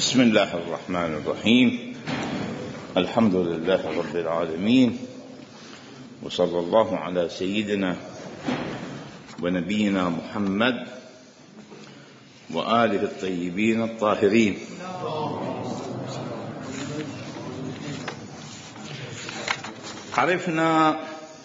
بسم الله الرحمن الرحيم. الحمد لله رب العالمين، وصلى الله على سيدنا ونبينا محمد وآله الطيبين الطاهرين. عرفنا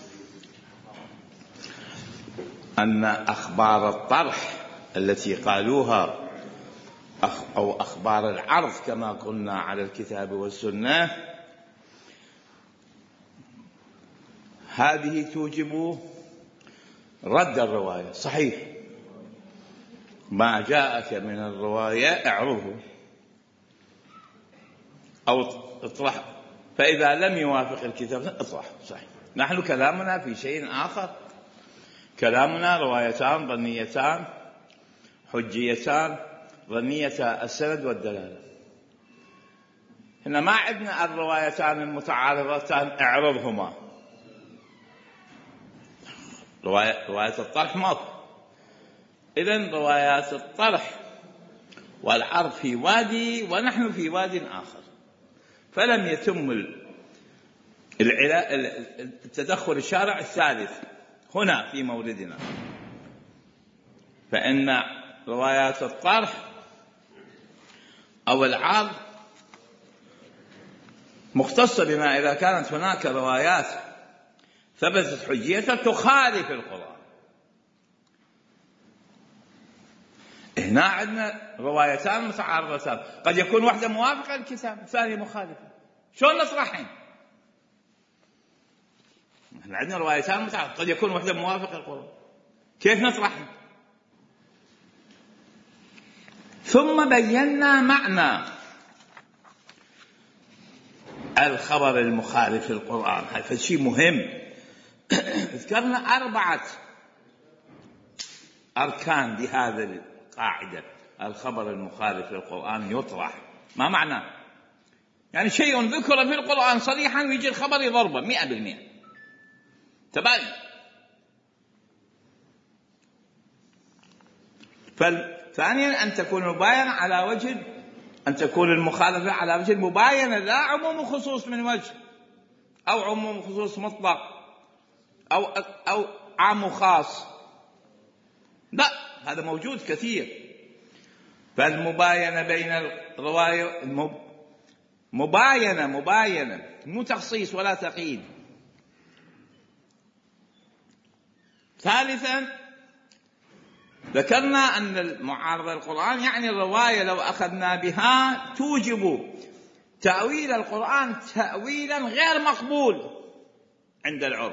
أن أخبار الطرح التي قالوها أو أخبار العرض كما قلنا على الكتاب والسنة، هذه توجب رد الرواية. صحيح، ما جاءك من الرواية اعرضه أو اطرحه، فإذا لم يوافق الكتاب اطرحه. صحيح. نحن كلامنا في شيء آخر، كلامنا روايتان ظنيتان حجيتان ظنية السند والدلالة. هنا ما عندنا الروايتان المتعارضتان اعرضهما. رواية الطرح ماكو. إذن روايات الطرح والعرض في وادي ونحن في واد آخر، فلم يتم التدخل الشارع الثالث هنا في موردنا. فإن روايات الطرح أو العرض مختصة بما إذا كانت هناك روايات ثبتت حجيتها تخالف القرآن. هنا عندنا روايتان متعارضتان، قد يكون واحدة موافقة للكتاب الثانية مخالفة. شلون نطرحين؟ احنا عندنا روايتان متعارضتان، قد يكون واحدة موافقة للقرآن، كيف نطرحين؟ ثم بينا معنى الخبر المخالف للقرآن. هذا شيء مهم. ذكرنا 4 أركان بهذا القاعدة: الخبر المخالف للقرآن يطرح. ما معناه؟ يعني شيء ذكر في القرآن صريحا ويجي الخبر يضربه 100% تباين. ثانيا أن تكون المباينة على وجه، أن تكون المخالفة على وجه المباينة، لا عموم خصوص من وجه، أو عموم خصوص مطلق، أو عام وخاص. لا، هذا موجود كثير. فالمباينة بين الرواية مباينة مو تخصيص ولا تقييد. ثالثا ذكرنا أن المعارضة للقرآن يعني الرواية لو أخذنا بها توجب تأويل القرآن تأويلا غير مقبول عند العرف.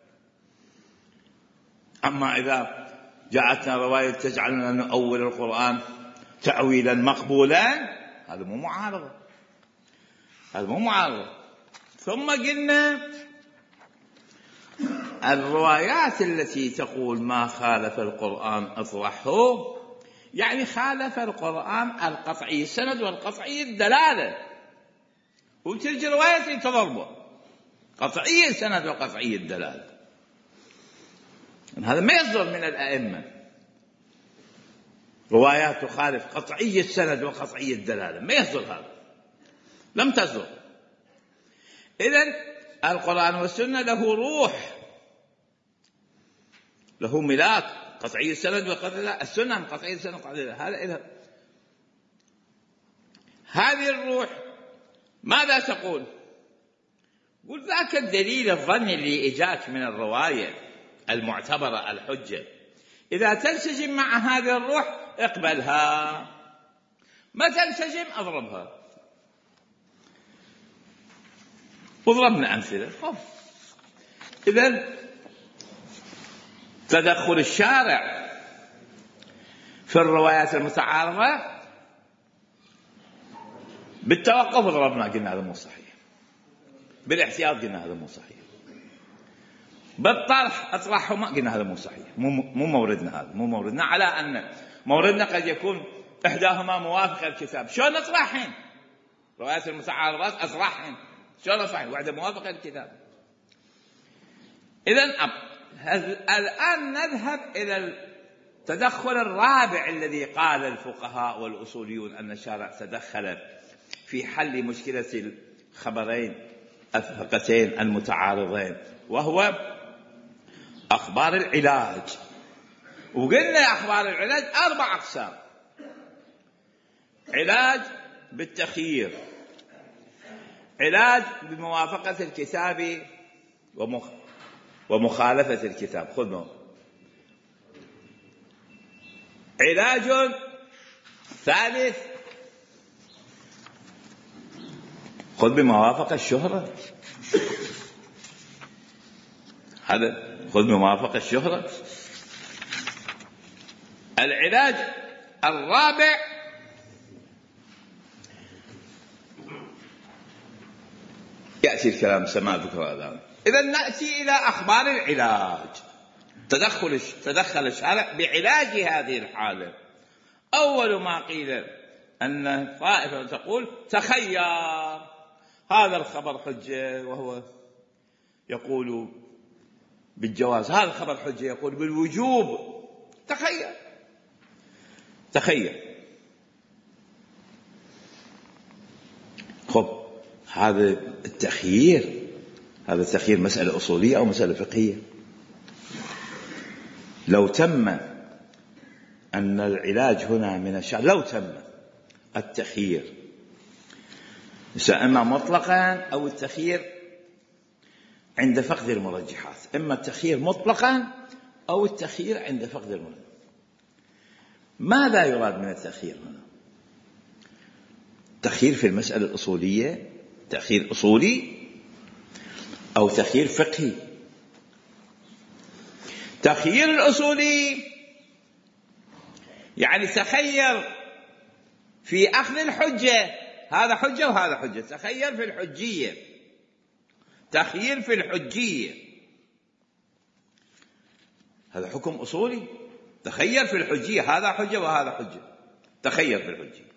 أما إذا جاءتنا رواية تجعلنا نؤول القرآن تأويلا مقبولا، هذا مو معارضة، هذا مو معارضة. ثم قلنا الروايات التي تقول ما خالف القرآن اطرحه، يعني خالف القرآن القطعي السند والقطعي الدلالة، وتلك رواية تضربه قطعي السند وقطعي الدلالة. هذا ما يصدر من الأئمة، روايات تخالف قطعي السند وقطعي الدلالة، ما يصدر هذا، لم تصدر. إذن القرآن والسنة له روح، له ملاك، قطعي السند وقطعي السنة، قطعي السند وقطعي هذا. هذه الروح ماذا تقول؟ قل ذاك الدليل الظني اللي إجاك من الرواية المعتبرة الحجة، إذا تنسجم مع هذه الروح اقبلها، ما تنسجم اضربها. وضربنا أمثلة. إذن تدخل الشارع في الروايات المتعارضة بالتوقف ضربنا، قلنا هذا مو صحيح. بالاحتياط قلنا هذا مو صحيح. بالطرح اطرحهما قلنا هذا مو صحيح، مو موردنا، هذا مو موردنا، على أن موردنا قد يكون إحداهما موافقة للكتاب. شلون نطرحين روايات المتعارضات؟ اطرحين شلون نطرحين؟ واحدة موافقة للكتاب. إذن الآن نذهب إلى التدخل الرابع الذي قال الفقهاء والأصوليون أن الشارع تدخل في حل مشكلة الخبرين الثقتين المتعارضين، وهو أخبار العلاج. وقلنا أخبار العلاج 4 أقسام: علاج بالتخيير، علاج بموافقة الكتاب ومخالفة الكتاب، خذوا علاج ثالث، خذ بموافقة الشهرة، هذا خذ بموافقة الشهرة. العلاج الرابع يأتي الكلام سماع ذكر الآن. إذا نأتي إلى أخبار العلاج. تدخل الشارع بعلاج هذه الحالة. أول ما قيل أن طائفة تقول تخير، هذا الخبر حجة وهو يقول بالجواز، هذا الخبر حجة يقول بالوجوب، تخير. خب هذا التخيير مسألة أصولية أو مسألة فقهية؟ لو تم أن العلاج هنا من الشرع، لو تم التخيير إما مطلقا أو التخيير عند فقد المرجحات، إما التخيير مطلقا أو التخيير عند فقد المرجحات. ماذا يراد من التخيير هنا؟ تخيير في المسألة الأصولية، تخيير أصولي أو تخيير فقهي؟ تخيير الأصولي يعني تخير في أخذ الحجة، هذا حجة وهذا حجة، تخير في الحجية، تخيير في الحجية، هذا حكم أصولي، تخير في الحجية، هذا حجة وهذا حجة، تخير في الحجية.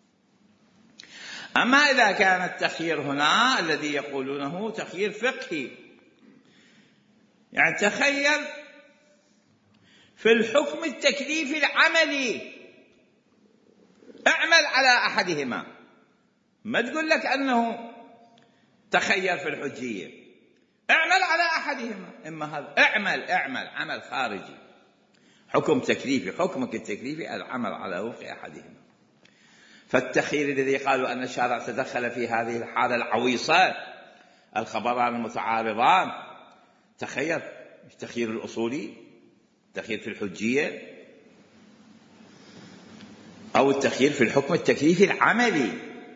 أما إذا كان التخيير هنا الذي يقولونه تخيير فقهي، يعني تخير في الحكم التكليفي العملي، اعمل على أحدهما، ما تقول لك أنه تخير في الحجية، اعمل على أحدهما، إما هذا اعمل عمل خارجي، حكم تكليفي، حكمك التكليفي العمل على وفق أحدهما. فالتخيير الذي قالوا أن الشارع تدخل في هذه الحالة العويصة، الخبران المتعارضان، تخير، التخيير الأصولي، التخيير في الحجية، أو التخيير في الحكم التكليفي العملي.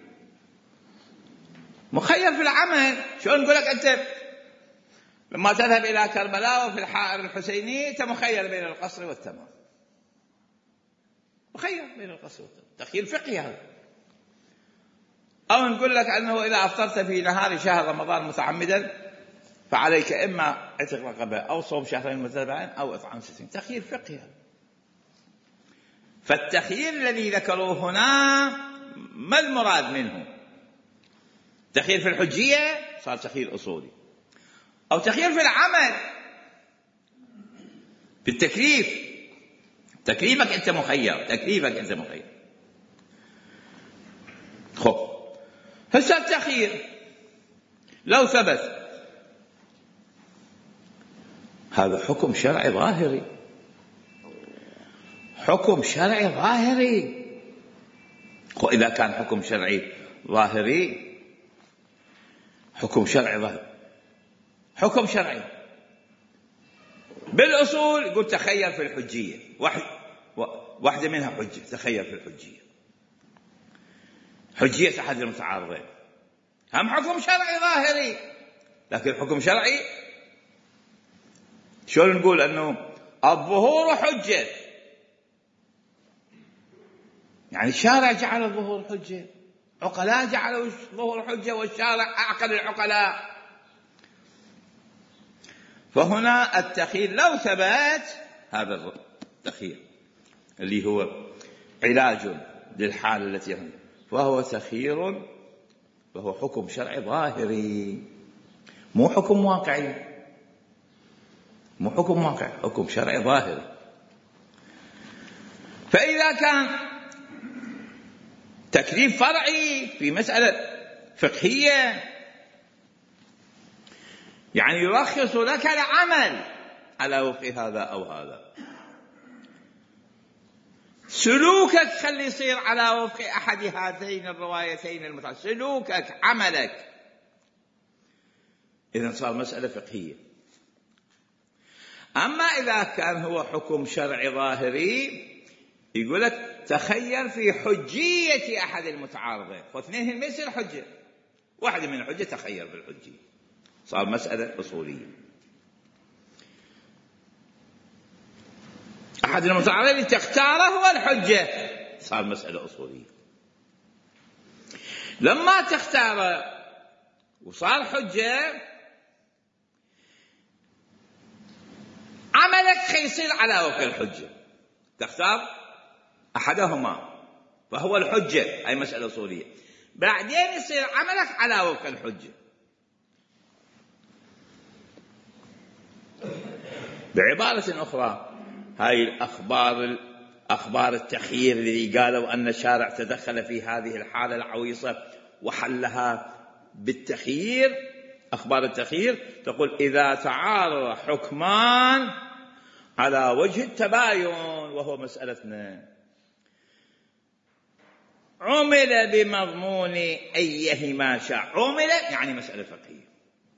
مخير في العمل، شلون نقول لك أنت لما تذهب إلى كربلاء وفي الحائر الحسيني أنت مخير بين القصر والتمام، مخير بين القصر والتمام، تخيير فقهي هذا. أو نقول لك أنه إذا أفطرت في نهار شهر رمضان متعمدا فعليك إما عتق رقبة أو صوم شهرين متتابعين أو إطعام 60، تخيير فقهي هذا. فالتخيير الذي ذكروه هنا ما المراد منه؟ تخيير في الحجية صار تخيير أصولي، أو تخيير في العمل، في التكليف، تكليفك أنت مخير، تكليفك أنت مخير. خب هسه التخيير لو ثبت هذا حكم شرعي ظاهري، حكم شرعي ظاهري. وإذا كان حكم شرعي ظاهري، حكم شرعي ظاهري، حكم شرعي بالأصول يقول تخير في الحجية، واحدة منها حجة، تخير في الحجية، حجية أحد المتعارضين، هم حكم شرعي ظاهري. لكن حكم شرعي شلون نقول أنه الظهور حجة؟ يعني الشارع جعل الظهور حجة، عقلاء جعلوا الظهور حجة، والشارع أعقل العقلاء. فهنا التخيير لو ثبت هذا التخيير اللي هو علاج للحالة التي هم، فهو تخيير، وهو حكم شرعي ظاهري، مو حكم واقعي، مو حكم واقعي، حكم شرعي ظاهري. فإذا كان تكليف فرعي في مسألة فقهية يعني يرخص لك العمل على وفق هذا أو هذا، سلوكك خلي يصير على وفق أحد هاتين الروايتين المتعارضتين، سلوكك عملك، إذن صار مسألة فقهية. أما إذا كان هو حكم شرعي ظاهري يقول لك تخير في حجية أحد المتعارضين، واثنين ما يصير حجة، واحد من الحجة تخير في الحجية، صار مسألة أصولية. أحد المتعارضين تختاره هو الحجة، صار مسألة أصولية. لما تختاره وصار حجة عملك خيصير على وفق الحجة، تختار أحدهما فهو الحجة، هاي مسألة أصولية. بعدين يصير عملك على وفق الحجة. بعبارة أخرى هاي أخبار التخيير الذي قالوا أن الشارع تدخل في هذه الحالة العويصة وحلها بالتخيير، أخبار التخيير تقول إذا تعارض حكمان على وجه التباين، وهو مسألتنا، عمل بمضمون أيهما شاء. عمل يعني مسألة فقهية.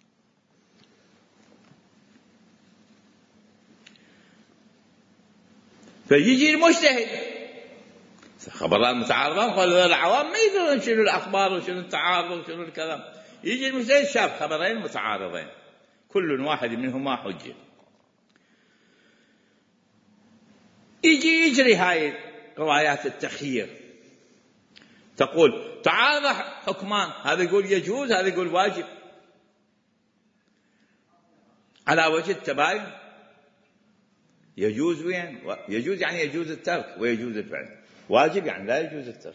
فيجي المجتهد، خبران متعارضان، قالوا العوام ما يدرون شنو الأخبار وشنو التعارض وشنو الكلام. يجي المجتهد شاف خبرين متعارضين كل واحد منهما حجة، يجي يجري هاي روايات التخيير، تقول تعارض حكمان، هذا يقول يجوز هذا يقول واجب على وجه التباين. يجوز وين؟ يجوز يعني يجوز الترك ويجوز الفعل، واجب يعني لا يجوز الترك.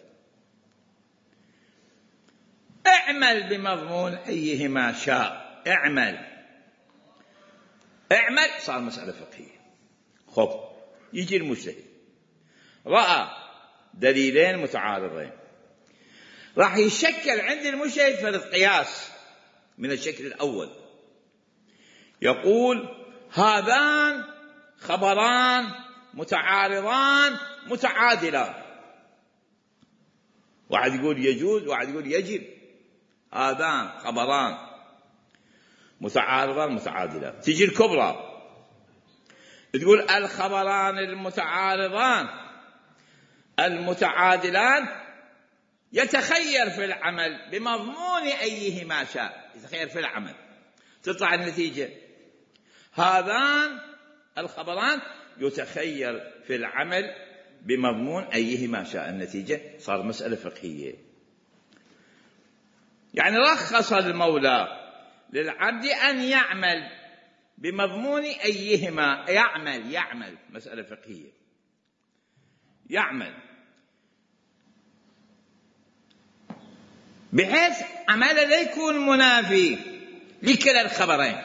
اعمل بمضمون أيهما شاء، اعمل صار مسألة فقهية. خب يجي المجتهد رأى دليلين متعارضين، راح يشكل عند المجتهد فرض قياس من الشكل الأول، يقول هذان خبران متعارضان متعادلان، واحد يقول يجوز واحد يقول يجب. هذان خبران متعارضان متعادلان. تجي الكبرى تقول الخبران المتعارضان المتعادلان يتخير في العمل بمضمون أيهما شاء، يتخير في العمل، تطلع النتيجة هذان الخبران يتخير في العمل بمضمون أيهما شاء، النتيجة صار مسألة فقهية. يعني رخص المولى للعبد أن يعمل بمضمون أيهما، يعمل مسألة فقهية، يعمل بحيث عمل لا يكون منافي لكلا الخبرين،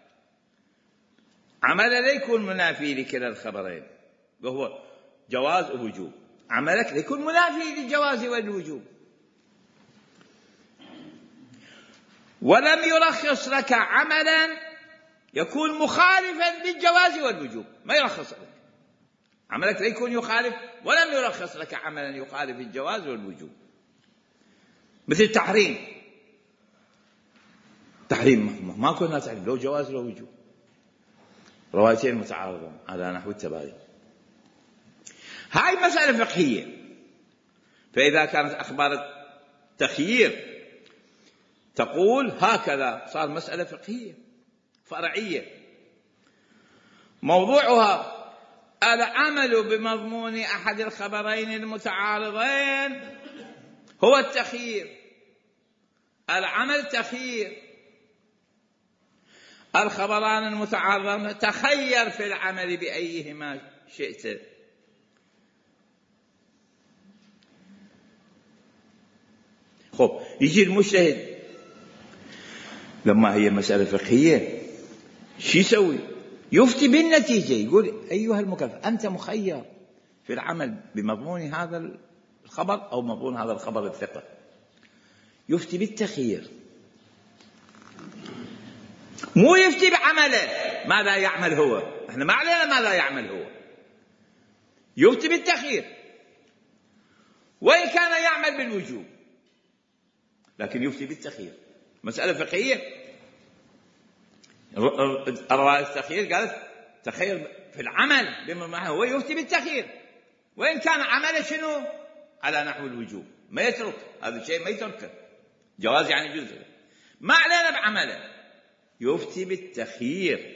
عمل لا يكون منافي لكلا الخبرين وهو جواز ووجوب، عملك لا يكون منافي للجواز والوجوب. ولم يرخص لك عملا يكون مخالفا للجواز والوجوب، ما يرخص لك عملك لا يكون يخالف، ولم يرخص لك عملا يخالف الجواز والوجوب. مثل تحريم ما كنا تعرف لو جواز لو وجوب، روايتين متعارضة على نحو التباين، هاي مسألة فقهية. فإذا كانت أخبار التخيير تقول هكذا صار مسألة فقهية فرعية، موضوعها العمل بمضمون أحد الخبرين المتعارضين هو التخيير، العمل تخيير، الخبران المتعارضان تخير في العمل بأيهما شئت. خب يجي المجتهد لما هي مسألة فقهية شو يسوي؟ يفتي بالنتيجة، يقول أيها المكلف أنت مخير في العمل بمضمون هذا الخبر أو مضمون هذا الخبر الثقة. يفتي بالتخيير، مو يفتي بعمله ماذا يعمل هو، احنا ما علينا ماذا يعمل هو. يفتي بالتخيير وإن كان يعمل بالوجوب، لكن يفتي بالتخيير. مسألة فقهية، الرواية التخيير قالت تخير في العمل بما معه، هو يفتي بالتخيير وإن كان عمله شنو على نحو الوجوب، ما يترك هذا الشيء، ما يتركه، جواز يعني جزء، ما علينا بعمله. يفتي بالتخيير،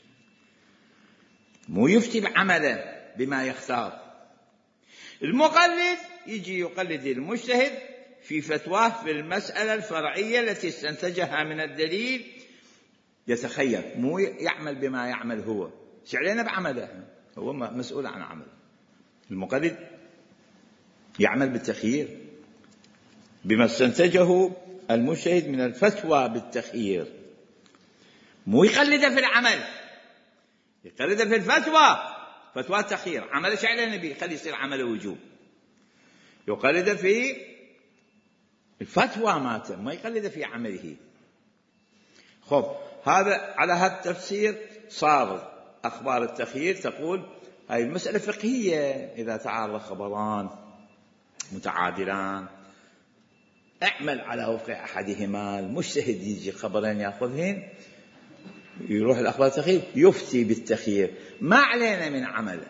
مو يفتي بعمله بما يختار. المقلد يجي يقلد المجتهد في فتواه في المسألة الفرعية التي استنتجها من الدليل، يتخير، مو يعمل بما يعمل هو. شعلنا بعمله، هو مسؤول عن عمله. المقلد يعمل بالتخيير بما استنتجه المجتهد من الفتوى بالتخيير، مو يقلده في العمل، يقلده في الفتوى، فتوى التخيير. عمل شعله النبي خلي يصير عمله وجوب، يقلده في الفتوى ماته، ما يقلده في عمله. خب هذا على هذا التفسير صار أخبار التخيير تقول هاي المسألة فقهية. إذا تعارض خبران متعادلان اعمل على وفق أحدهما. المجتهد يجي خبرين يأخذهن، يروح الأخبار التخيير يفتي بالتخيير، ما علينا من عمله.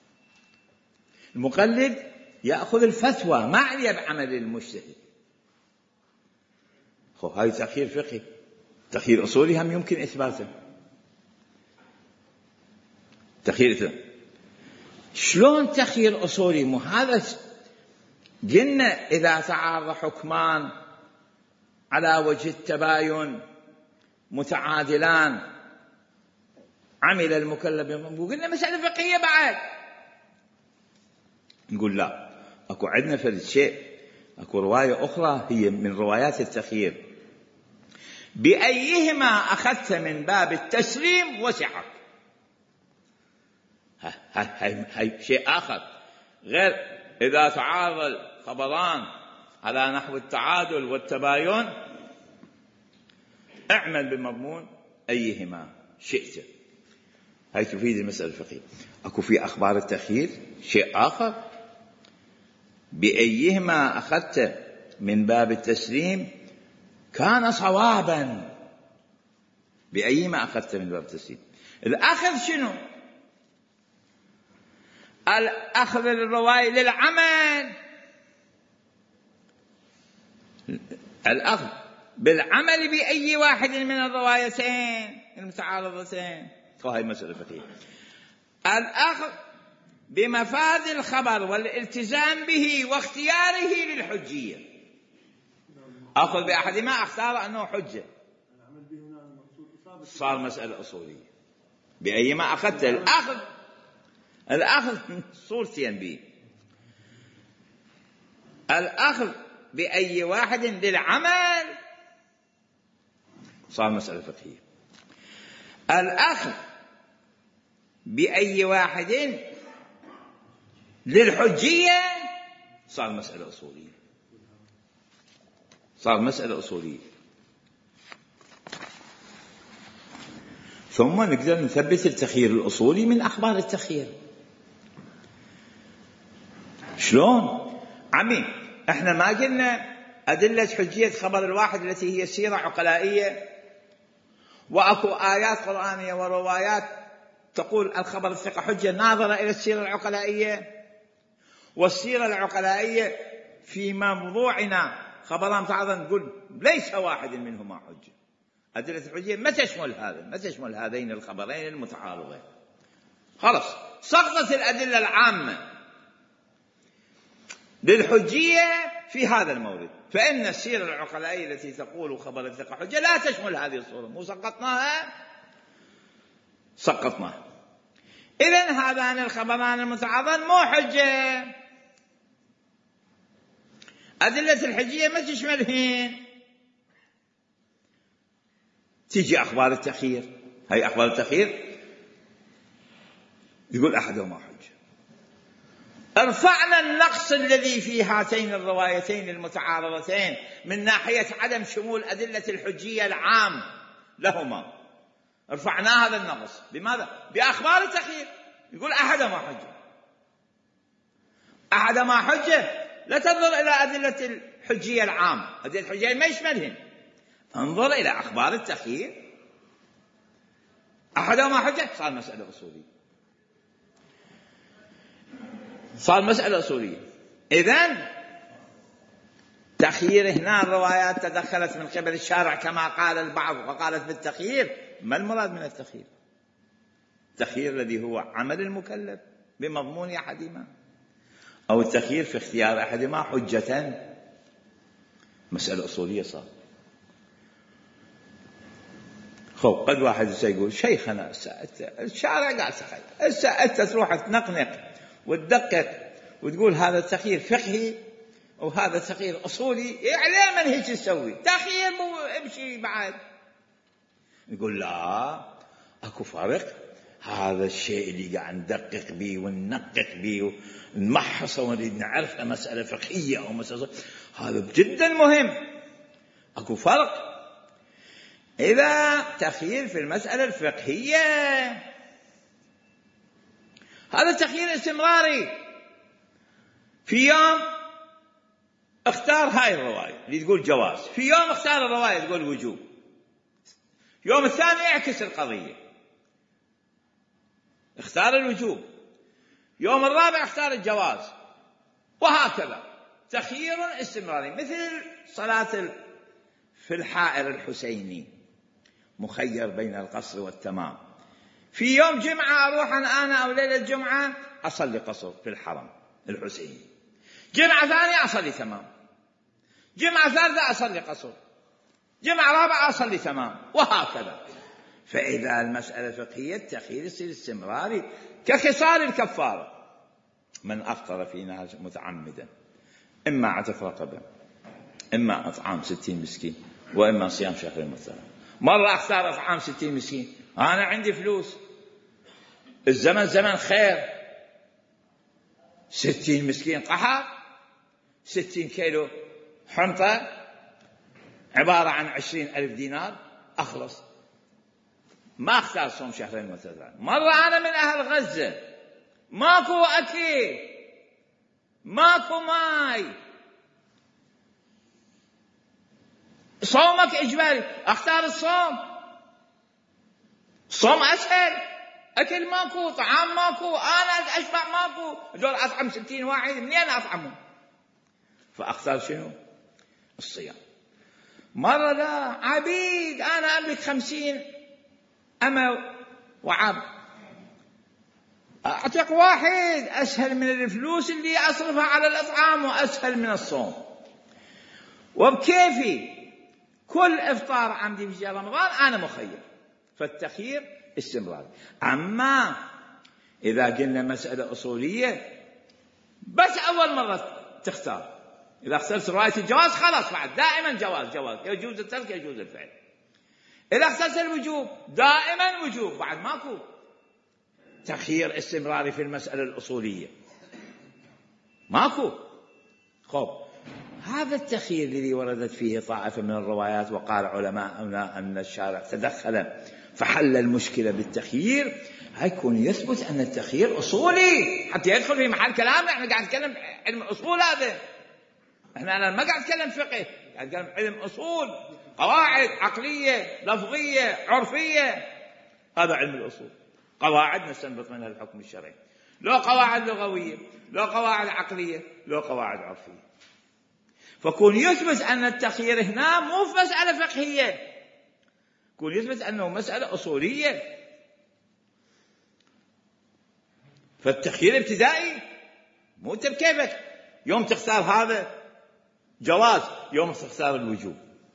المقلد يأخذ الفتوى، ما عليه بعمل المجتهد. هاي تخيير فقهي. تخيير أصولي هم يمكن إثباته. تخيير شلون تخيير أصولي؟ مو هذا قلنا إذا تعارض حكمان على وجه التباين متعادلان عمل المكلف، قلنا مسألة فقهية بعد. نقول لا، أكو عندنا فرد شيء، أكو رواية أخرى هي من روايات التخيير، بأيهما أخذت من باب التسليم وسعك. هاي شيء آخر غير إذا تعارض الخبران على نحو التعادل والتباين اعمل بمضمون أيهما شئت. هاي تفيد المسألة الفقهية. أكو في أخبار التخيير شيء آخر، بأيهما أخذت من باب التسليم كان صوابا. بأيهما أخذت من باب التسليم، الأخذ شنو؟ الأخذ الرواية للعمل، الأخذ بالعمل بأي واحد من الروايتين المتعارضتين. فهي مسألة فقهية. الأخذ بمفاد الخبر والالتزام به واختياره للحجية. أخذ بأحدهما أختار أنه حجة، صار مسألة أصولية. بأيما أخذت الأخذ صورتين به، الأخذ بأي واحد للعمل صار مسألة فقهية، الأخذ بأي واحد للحجية صار مسألة أصولية، صار مسألة أصولية. ثم نقدر نثبت التخيير الأصولي من أخبار التخيير. شلون؟ عمي احنا ما قلنا أدلة حجية خبر الواحد التي هي سيرة عقلائية، وأكو آيات قرآنية وروايات تقول الخبر الثقة حجة ناظرة إلى السيرة العقلائية، والسيرة العقلائية في موضوعنا خبران متعارضان نقول ليس واحد منهما حجة. أدلة الحجية ما تشمل هذا، ما تشمل هذين الخبرين المتعارضين. خلاص سقطت الأدلة العامة للحجية في هذا المورد. فإن السيرة العقلائية التي تقول خبر الثقة حجة لا تشمل هذه الصورة، مو سقطناها، سقطناها. إذن هذان الخبران المتعارضان مو حجة. أدلة الحجية ما تشملهن. تيجي أخبار التخيير، هاي أخبار التخيير يقول أحدهما حجة، ارفعنا النقص الذي في هاتين الروايتين المتعارضتين من ناحية عدم شمول أدلة الحجية العام لهما، رفعنا هذا النقص. بماذا؟ بأخبار التخيير. يقول أحدهما حجة، أحدهما حجة، لا تنظر إلى أدلة الحجية العام، أدلة الحجية ما يشملهن، انظر إلى أخبار التخيير. أحدهما حجة، صار مسألة أصولية، صار مسألة أصولية. إذن تخيير هنا الروايات تدخلت من قبل الشارع كما قال البعض وقالت بالتخيير. ما المراد من التخيير؟ التخيير الذي هو عمل المكلف بمضمون أحدهما، أو التخيير في اختيار أحدهما حجة. مسألة أصولية صار. قد واحد يقول شيخنا الشارع قال تخير، أنت تروح تنقنق وتدقق وتقول هذا التخيير فقهي وهذا تخيير أصولي، يعني من هيك تسوي تخيير مو امشي بعد. يقول لا، أكو فرق. هذا الشيء اللي قاعد ندقق به وننقق به ونمحصه ونريد نعرفه مسألة فقهية أو مسألة، هذا جدا مهم. أكو فرق. إذا تخيير في المسألة الفقهية هذا تخيير استمراري. في يوم اختار هاي الرواية اللي تقول جواز، في يوم اختار الرواية تقول وجوب، يوم الثاني اعكس القضية اختار الوجوب، يوم الرابع اختار الجواز، وهكذا تخيير استمراري. مثل صلاة في الحائر الحسيني مخير بين القصر والتمام. في يوم جمعة أروح أنا أو ليلة الجمعة أصلي قصر في الحرم الحسيني، جمعة ثانية أصلي تمام، جمعة ثالثة أصلي قصر، جمعة رابعة أصلي تمام، وهكذا. فإذا المسألة فقهية التخيير يصير استمراري كخصال الكفارة. من أفطر فينا متعمدا إما عتق رقبة، إما أطعام 60 مسكين، وإما صيام شهر مثلا. مرة أختار أطعام 60 مسكين، أنا عندي فلوس، الزمن زمن خير، 60 مسكين قحط، 60 كيلو حنطة عبارة عن 20,000 دينار، أخلص. ما أختار صوم شهرين مثلا. مرة أنا من أهل غزة، ماكو أكل، ماكو ماي، صومك إجباري، أختار الصوم. صوم أسهل، أكل ماكو، طعام ماكو، أنا أشبع ماكو، دول أطعم 60 واحد منين أطعمهم؟ فأختار شنو؟ الصيام. مرة لا، عبيد، أنا أملك 50 أما وعبد، أعتق واحد، أسهل من الفلوس اللي أصرفها على الأطعام وأسهل من الصوم، وبكيفي كل إفطار عندي في شهر رمضان أنا مخير. فالتخيير استمرار. أما إذا قلنا مسألة أصولية بس أول مرة تختار، إذا اخترت رواية الجواز خلاص بعد دائما جواز، يجوز الترك يجوز الفعل. إذا اخترت الوجوب دائما وجوب، بعد ماكو تخيير استمراري في المسألة الأصولية، ماكو. هذا التخيير الذي وردت فيه طائفة من الروايات وقال علماءنا أن الشارع تدخل فحل المشكلة بالتخيير، هيكون يثبت أن التخيير أصولي حتى يدخل في محل كلامنا. احنا قاعد نتكلم علم الأصول، هذا احنا ما قاعد نتكلم فقه، قاعد نتكلم علم أصول، قواعد عقلية لفظية عرفية. هذا علم الأصول، قواعد نستنبط منها الحكم الشرعي، لو قواعد لغوية، لو قواعد عقلية، لو قواعد عرفية. فكون يثبت أن التخيير هنا مو في مسألة فقهية، كون يثبت أنه مسألة أصولية. فالتخيير ابتدائي، مو أنت بكيفك، يوم تختار هذا جواز، يوم تختار الوجوب.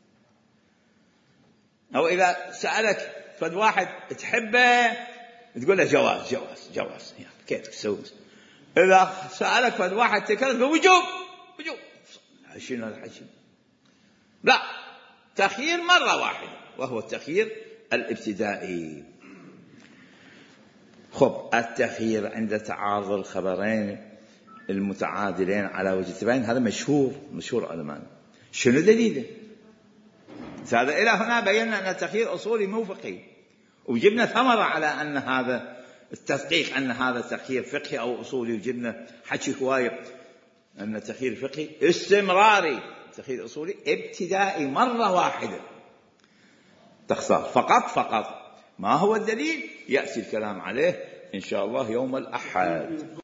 أو إذا سألك فد واحد تحبه تقول له جواز جواز جواز، كيف تسوي؟ إذا سألك فد واحد تكرر وجوب وجوب، شنو هذا الحكي؟ لا، تخيير مرة واحدة وهو التخيير الابتدائي. التخيير عند تعارض الخبرين المتعادلين على وجه التباين، هذا مشهور علماء. شنو دليله؟ هذا إلى هنا بينا أن التخيير أصولي مو فقهي، وجبنا ثمرة على أن هذا التدقيق أن هذا تخيير فقهي أو أصولي، وجبنا حكي هواية أن التخيير فقهي استمراري، التخيير أصولي ابتدائي مرة واحدة تخسر فقط. ما هو الدليل؟ يأتي الكلام عليه إن شاء الله يوم الأحد.